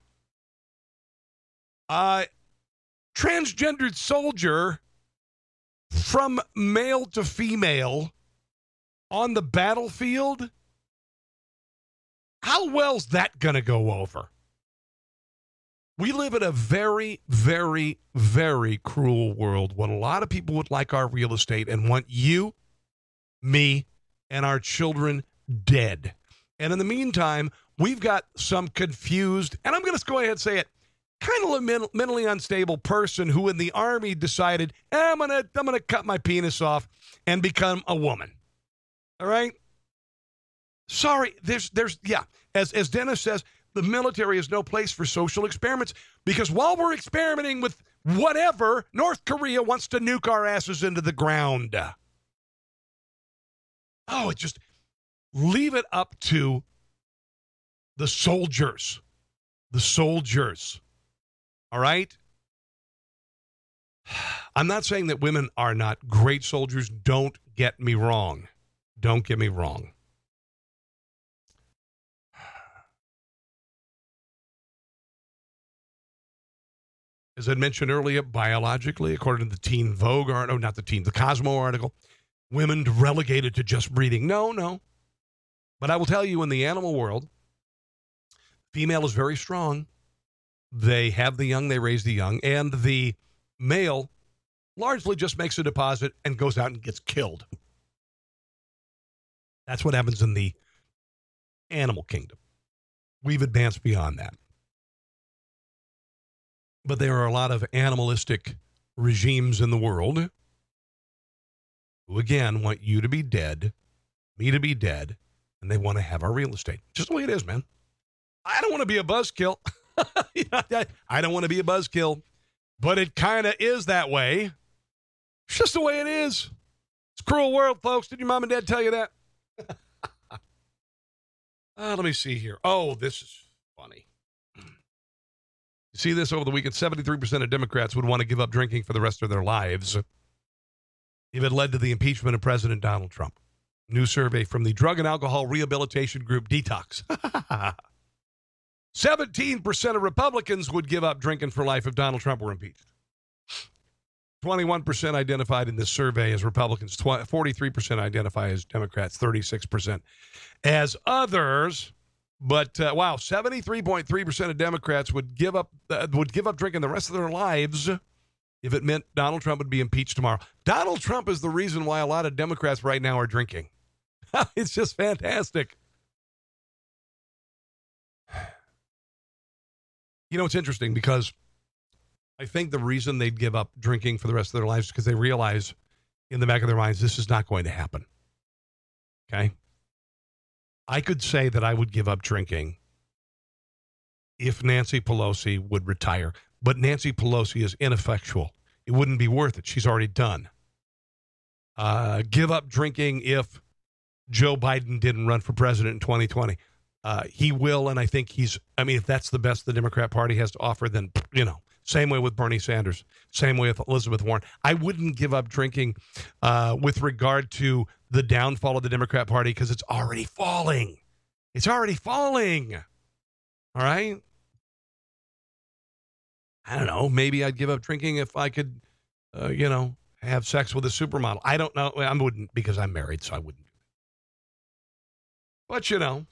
Transgendered soldier from male to female on the battlefield. How well's that going to go over? We live in a very, very, very cruel world when a lot of people would like our real estate and want you, me, and our children dead. And in the meantime, we've got some confused, and I'm going to go ahead and say it, kind of a mentally unstable person who in the Army decided, I'm gonna cut my penis off and become a woman. All right? Sorry, there's as Dennis says, the military is no place for social experiments because while we're experimenting with whatever, North Korea wants to nuke our asses into the ground. Oh, just leave it up to the soldiers. The soldiers. All right? I'm not saying that women are not great soldiers. Don't get me wrong. Don't get me wrong. As I mentioned earlier, biologically, according to the Teen Vogue article, not the Teen, the Cosmo article, women relegated to just breeding. No. But I will tell you, in the animal world, female is very strong. They have the young, they raise the young, and the male largely just makes a deposit and goes out and gets killed. That's what happens in the animal kingdom. We've advanced beyond that. But there are a lot of animalistic regimes in the world who, again, want you to be dead, me to be dead, and they want to have our real estate. Just the way it is, man. I don't want to be a buzzkill. I don't want to be a buzzkill, but it kind of is that way. It's just the way it is. It's a cruel world, folks. Did your mom and dad tell you that? Let me see here. Oh, this is funny. You see this over the weekend? 73% of Democrats would want to give up drinking for the rest of their lives if it led to the impeachment of President Donald Trump. New survey from the drug and alcohol rehabilitation group Detox. 17% of Republicans would give up drinking for life if Donald Trump were impeached. 21% identified in this survey as Republicans. 43% identify as Democrats. 36% as others. But wow, 73.3% of Democrats would give up drinking the rest of their lives if it meant Donald Trump would be impeached tomorrow. Donald Trump is the reason why a lot of Democrats right now are drinking. It's just fantastic. You know, it's interesting because I think the reason they'd give up drinking for the rest of their lives is because they realize in the back of their minds this is not going to happen. Okay? I could say that I would give up drinking if Nancy Pelosi would retire, but Nancy Pelosi is ineffectual. It wouldn't be worth it. She's already done. Give up drinking if Joe Biden didn't run for president in 2020. He will, and I think if that's the best the Democrat Party has to offer, then, same way with Bernie Sanders, same way with Elizabeth Warren. I wouldn't give up drinking with regard to the downfall of the Democrat Party because it's already falling. It's already falling. All right? I don't know. Maybe I'd give up drinking if I could, have sex with a supermodel. I don't know. I wouldn't because I'm married, so I wouldn't. But,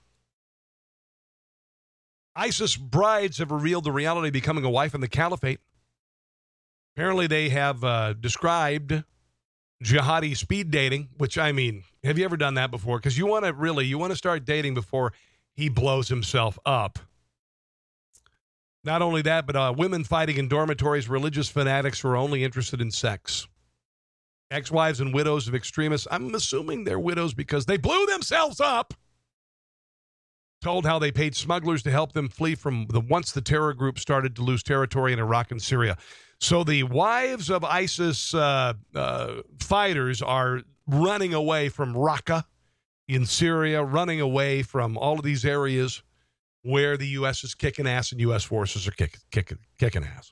ISIS brides have revealed the reality of becoming a wife in the caliphate. Apparently, they have described jihadi speed dating, which, have you ever done that before? Because you want to start dating before he blows himself up. Not only that, but women fighting in dormitories, religious fanatics who are only interested in sex. Ex-wives and widows of extremists, I'm assuming they're widows because they blew themselves up, told how they paid smugglers to help them flee from once the terror group started to lose territory in Iraq and Syria. So the wives of ISIS fighters are running away from Raqqa in Syria, running away from all of these areas where the U.S. is kicking ass and U.S. forces are kicking ass.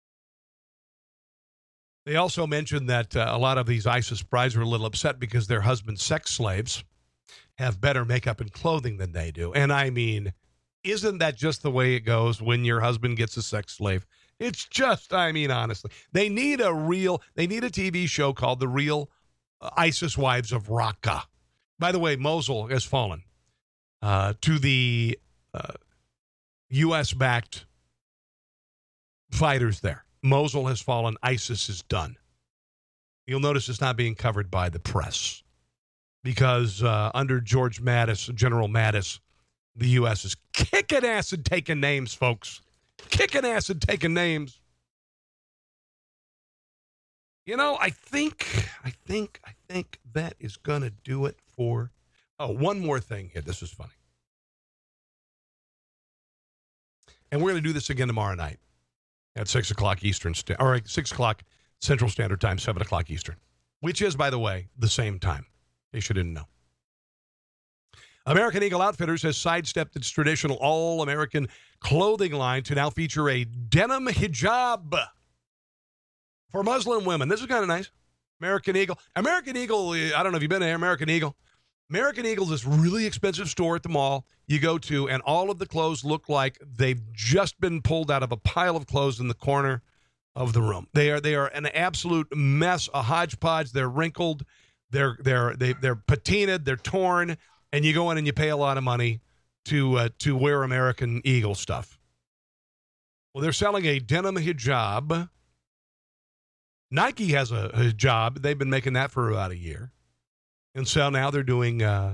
They also mentioned that a lot of these ISIS brides are a little upset because their husbands' sex slaves have better makeup and clothing than they do. And isn't that just the way it goes when your husband gets a sex slave? It's just, honestly, they need a TV show called The Real ISIS Wives of Raqqa. By the way, Mosul has fallen to the U.S.-backed fighters there. Mosul has fallen. ISIS is done. You'll notice it's not being covered by the press because under General Mattis, the U.S. is kicking ass and taking names, folks. Kicking ass and taking names. I think that is going to do it for... Oh, one more thing here. This is funny. And we're going to do this again tomorrow night at 6 o'clock Eastern, or 6 o'clock Central Standard Time, 7 o'clock Eastern, which is, by the way, the same time, in case you didn't know. American Eagle Outfitters has sidestepped its traditional all-American clothing line to now feature a denim hijab. for Muslim women. This is kind of nice. American Eagle. American Eagle, I don't know if you've been to American Eagle. American Eagle is this really expensive store at the mall you go to, and all of the clothes look like they've just been pulled out of a pile of clothes in the corner of the room. They are an absolute mess, a hodgepodge. They're wrinkled, they're patinaed, they're torn, and you go in and you pay a lot of money to wear American Eagle stuff. Well, they're selling a denim hijab. Nike has a hijab. They've been making that for about a year. And so now they're doing a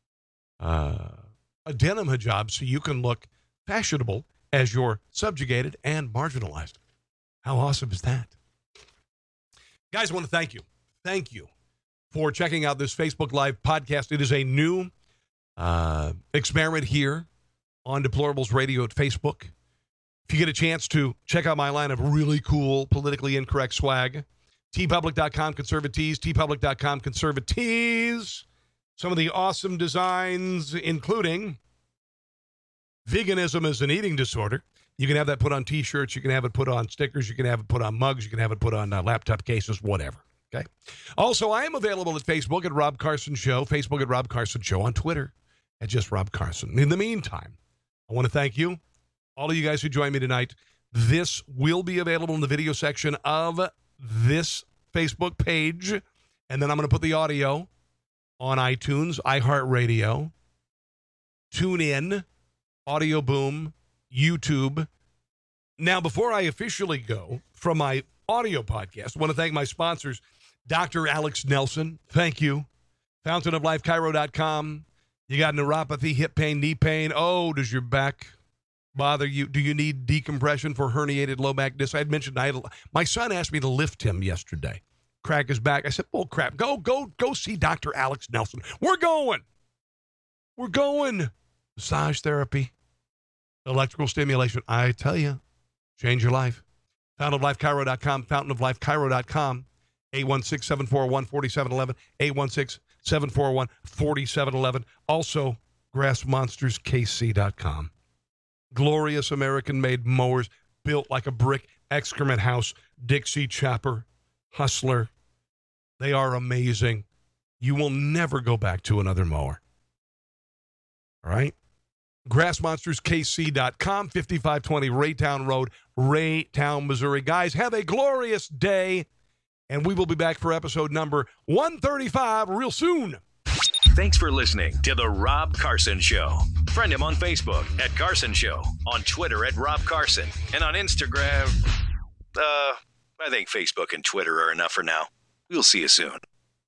denim hijab so you can look fashionable as you're subjugated and marginalized. How awesome is that? Guys, I want to thank you. Thank you for checking out this Facebook Live podcast. It is a new experiment here on Deplorables Radio at Facebook. If you get a chance to check out my line of really cool, politically incorrect swag, tpublic.com conservatees, tpublic.com conservatees. Some of the awesome designs, including veganism is an eating disorder. You can have that put on T-shirts. You can have it put on stickers. You can have it put on mugs. You can have it put on laptop cases, whatever. Okay. Also, I am available at Facebook at Rob Carson Show, Facebook at Rob Carson Show, on Twitter at just Rob Carson. In the meantime, I want to thank you, all of you guys who joined me tonight. This will be available in the video section of this Facebook page, and then I'm going to put the audio on iTunes, iHeartRadio, TuneIn, Audio Boom, YouTube. Now, before I officially go from my audio podcast, I want to thank my sponsors, Dr. Alex Nelson. Thank you. FountainOfLifeChiro.com. You got neuropathy, hip pain, knee pain. Oh, does your back bother you? Do you need decompression for herniated low back disc? I had mentioned my son asked me to lift him yesterday, crack his back. I said, "Oh crap, go see Dr. Alex Nelson. We're going. Massage therapy, electrical stimulation. I tell you, change your life. FountainOfLifeChiro.com, FountainOfLifeChiro.com, 816-741-4711, 816-741-4711. Also, GrassMonstersKC.com. Glorious American-made mowers built like a brick excrement house. Dixie Chopper, Hustler. They are amazing. You will never go back to another mower. All right? GrassMonstersKC.com, 5520 Raytown Road, Raytown, Missouri. Guys, have a glorious day, and we will be back for episode number 135 real soon. Thanks for listening to The Rob Carson Show. Friend him on Facebook at Carson Show, on Twitter at Rob Carson, and on Instagram, I think Facebook and Twitter are enough for now. We'll see you soon.